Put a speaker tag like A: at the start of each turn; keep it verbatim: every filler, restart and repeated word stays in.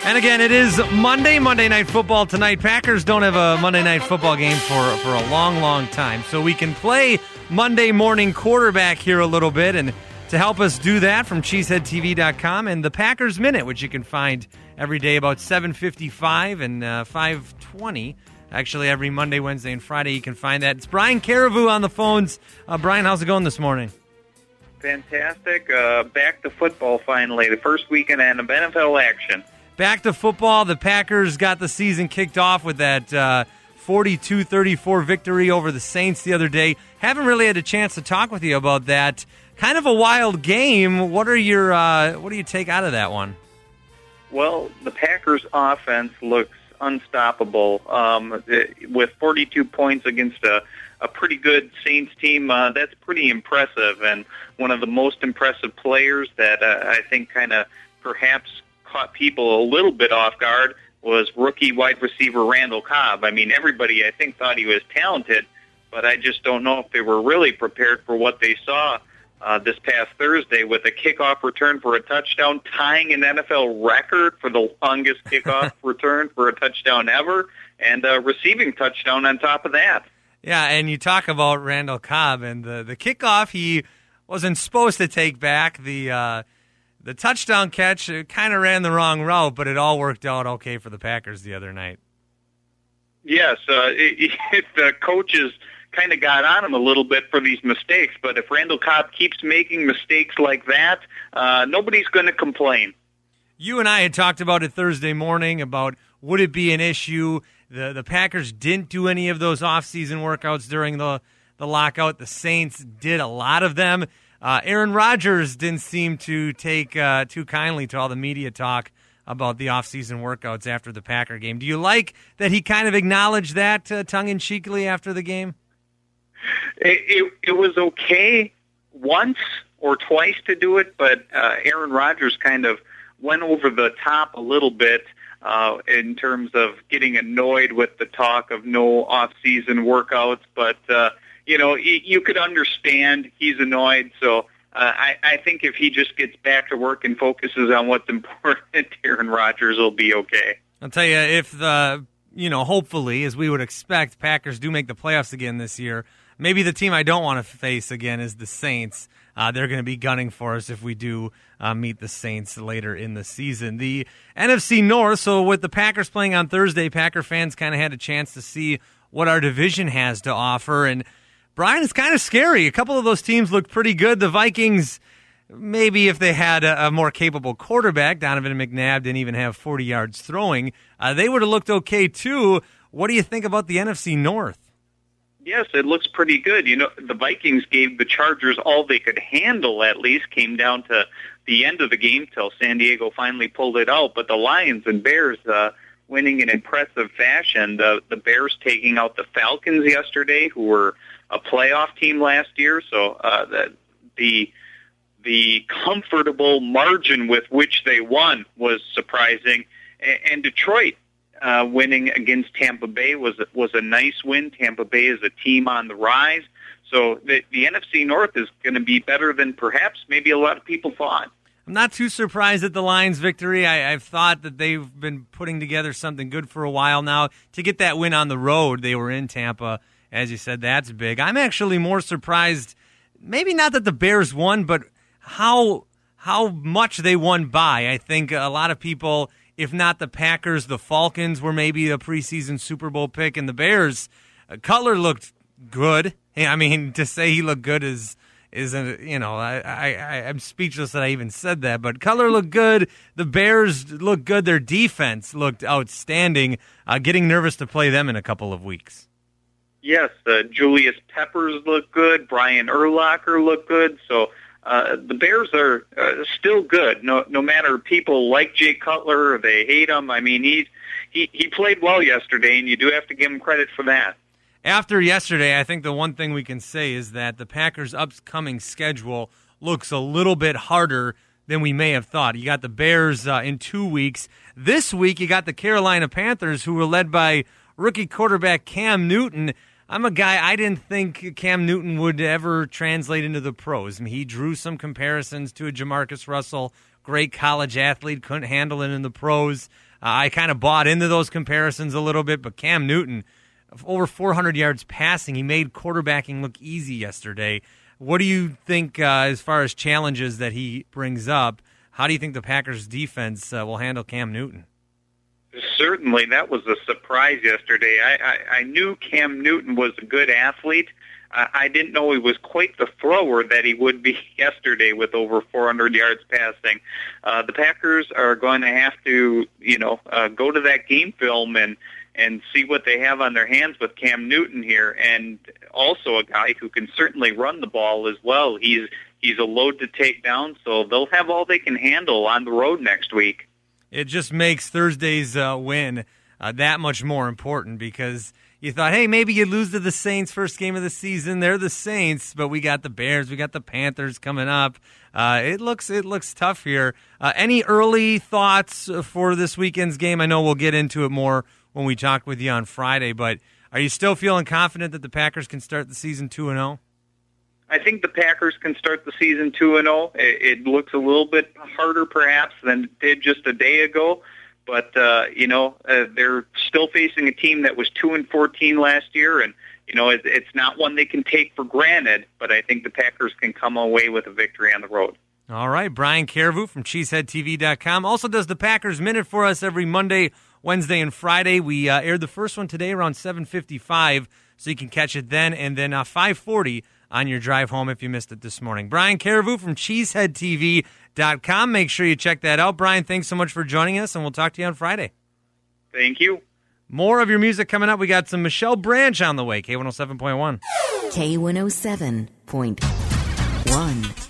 A: And again, it is Monday, Monday Night Football tonight. Packers don't have a Monday Night Football game for, for a long, long time. So we can play Monday morning quarterback here a little bit. And to help us do that, from cheesehead t v dot com and the Packers Minute, which you can find every day about seven fifty-five and uh, five twenty. Actually, every Monday, Wednesday, and Friday you can find that. It's Brian Carriveau on the phones. Uh, Brian, how's it going this morning?
B: Fantastic. Uh, back to football finally. The first weekend of N F L action.
A: Back to football. The Packers got the season kicked off with that uh, forty-two thirty-four victory over the Saints the other day. Haven't really had a chance to talk with you about that. Kind of a wild game. What are your uh, what do you take out of that one?
B: Well, the Packers' offense looks unstoppable. Um, with forty-two points against a, a pretty good Saints team, uh, that's pretty impressive. And one of the most impressive players that uh, I think kind of perhaps caught people a little bit off guard was rookie wide receiver Randall Cobb. I mean, everybody, I think, thought he was talented, but I just don't know if they were really prepared for what they saw uh, this past Thursday with a kickoff return for a touchdown, tying an N F L record for the longest kickoff return for a touchdown ever, and a receiving touchdown on top of that.
A: Yeah, and you talk about Randall Cobb, and the, the kickoff he wasn't supposed to take back. The uh, The touchdown catch kind of ran the wrong route, but it all worked out okay for the Packers the other night.
B: Yes, uh, it, it, the coaches kind of got on him a little bit for these mistakes, but if Randall Cobb keeps making mistakes like that, uh, nobody's going to complain.
A: You and I had talked about it Thursday morning about would it be an issue. The the Packers didn't do any of those off-season workouts during the, the lockout. The Saints did a lot of them. Uh, Aaron Rodgers didn't seem to take uh, too kindly to all the media talk about the off-season workouts after the Packer game. Do you like that he kind of acknowledged that uh, tongue-in-cheekly after the game?
B: It, it, it was okay once or twice to do it, but uh, Aaron Rodgers kind of went over the top a little bit uh, in terms of getting annoyed with the talk of no off-season workouts, but uh, you know, you could understand he's annoyed. So uh, I, I think if he just gets back to work and focuses on what's important, Aaron Rodgers will be okay.
A: I'll tell you, if the, you know, hopefully, as we would expect, Packers do make the playoffs again this year, maybe the team I don't want to face again is the Saints. Uh, they're going to be gunning for us if we do uh, meet the Saints later in the season. The N F C North, so with the Packers playing on Thursday, Packer fans kind of had a chance to see what our division has to offer. And Brian, it's kind of scary. A couple of those teams looked pretty good. The Vikings, maybe if they had a, a more capable quarterback, Donovan McNabb didn't even have forty yards throwing, uh, they would have looked okay too. What do you think about the N F C North?
B: Yes, it looks pretty good. You know, the Vikings gave the Chargers all they could handle, at least. Came down to the end of the game till San Diego finally pulled it out. But the Lions and Bears uh, winning in impressive fashion. The, the Bears taking out the Falcons yesterday, who were a playoff team last year, so uh, the, the the comfortable margin with which they won was surprising. And, and Detroit uh, winning against Tampa Bay was was a nice win. Tampa Bay is a team on the rise, so the, the N F C North is going to be better than perhaps maybe a lot of people thought.
A: I'm not too surprised at the Lions' victory. I, I've thought that they've been putting together something good for a while now. To get that win on the road, they were in Tampa. As you said, that's big. I'm actually more surprised, maybe not that the Bears won, but how how much they won by. I think a lot of people, if not the Packers, the Falcons were maybe a preseason Super Bowl pick, and the Bears, uh, Cutler looked good. I mean, to say he looked good is, is a, you know, I, I, I'm speechless that I even said that, but Cutler looked good. The Bears looked good. Their defense looked outstanding. Uh, getting nervous to play them in a couple of weeks.
B: Yes, uh, Julius Peppers looked good. Brian Urlacher looked good. So uh, the Bears are uh, still good. No, no matter people like Jay Cutler or they hate him. I mean, he he he played well yesterday, and you do have to give him credit for that.
A: After yesterday, I think the one thing we can say is that the Packers' upcoming schedule looks a little bit harder than we may have thought. You got the Bears uh, in two weeks. This week, you got the Carolina Panthers, who were led by rookie quarterback Cam Newton. I'm a guy, I didn't think Cam Newton would ever translate into the pros. I mean, he drew some comparisons to a Jamarcus Russell, great college athlete, couldn't handle it in the pros. Uh, I kind of bought into those comparisons a little bit, but Cam Newton, over four hundred yards passing, he made quarterbacking look easy yesterday. What do you think uh, as far as challenges that he brings up? How do you think the Packers defense uh, will handle Cam Newton?
B: Certainly, that was a surprise yesterday. I, I, I knew Cam Newton was a good athlete. Uh, I didn't know he was quite the thrower that he would be yesterday with over four hundred yards passing. Uh, the Packers are going to have to, you know, uh, go to that game film and and see what they have on their hands with Cam Newton here, and also a guy who can certainly run the ball as well. He's he's a load to take down, so they'll have all they can handle on the road next week.
A: It just makes Thursday's uh, win uh, that much more important because you thought, hey, maybe you lose to the Saints first game of the season. They're the Saints, but we got the Bears, we got the Panthers coming up. Uh, it looks it looks tough here. Uh, any early thoughts for this weekend's game? I know we'll get into it more when we talk with you on Friday, but are you still feeling confident that the Packers can start the season two and oh?
B: I think the Packers can start the season two and oh. It looks a little bit harder, perhaps, than it did just a day ago. But uh, you know, uh, they're still facing a team that was two and fourteen last year, and you know, it, it's not one they can take for granted. But I think the Packers can come away with a victory on the road.
A: All right, Brian Carriveau from Cheesehead T V dot com also does the Packers Minute for us every Monday, Wednesday, and Friday. We uh, aired the first one today around seven fifty-five, so you can catch it then, and then uh, five forty on your drive home if you missed it this morning. Brian Carriveau from Cheesehead T V dot com. Make sure you check that out. Brian, thanks so much for joining us, and we'll talk to you on Friday.
B: Thank you.
A: More of your music coming up. We got some Michelle Branch on the way, K one oh seven point one.
C: K one oh seven point one.